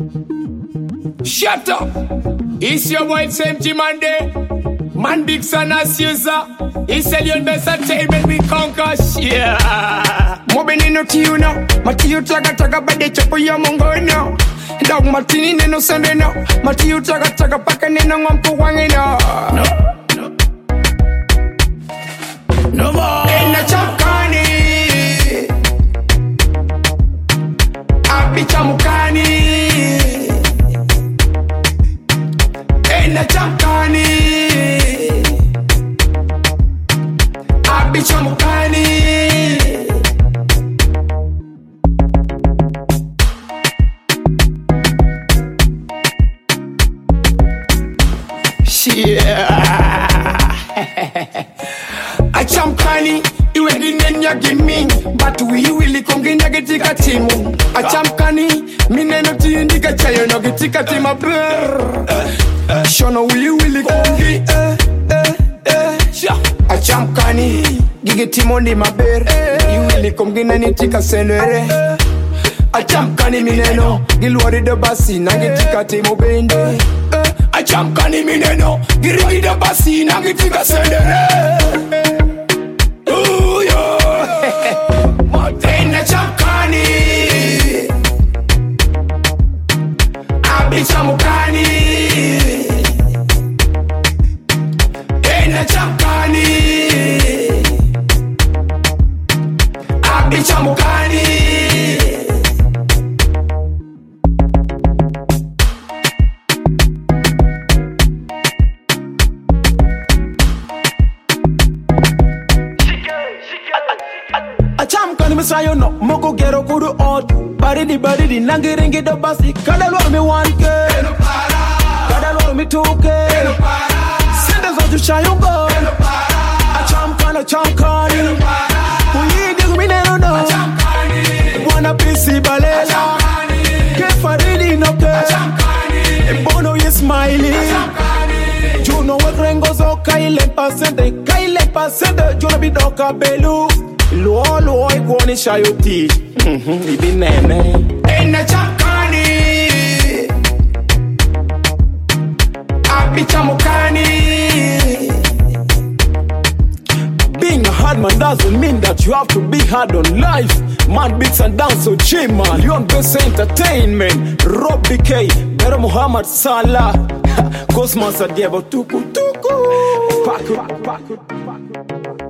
Shut up! It's your boy, it's empty Monday. Man Dixon as user. It's Elion Best Entertainment, we conquer. Yeah. Mobini no tiyo now. Matiyo taga bade chapo ya mongo now. Dog Martini neno sende now. Matiyo taga paka neno ngampu wangi now. No more. Ena chakani. Abi chamukani. Ena chakani. Abi chamukani. Achamkani, iwe ginenya giming, but we will konginya getika timu. Achamkani, mineno tindika chayo no getika tima brr. Shono we will kongi. Achamkani, gigitimo ni maber. You will konginya nitika senere. Achamkani mineno, gilwari de basi na getika timu bende. Achamkani mineno, girigi de basi na getika senere. Ena chamkani, abi chamukani. Ena chamkani, abi chamukani. Achamkani misayo no moko gero kudu ot baridi nangiringi do basi kada loro mi 1K kada loro mi 2K sende zo tu chayungo achamkani uyidi kumineno no bwana pisi balela ke faridi no ke bono ye smiley juno wekrengo zo kaile pasende jona bidoka belu Luo iguani shayoti. Ibi nene. Ena chakani. Abi chamukani. Being a hard man doesn't mean that you have to be hard on life. Man beats and dance so cheap man. Elion Best Entertainment. Rob BK. Bero Muhammad Salah. Cosmos Adiebo tuku. Paku.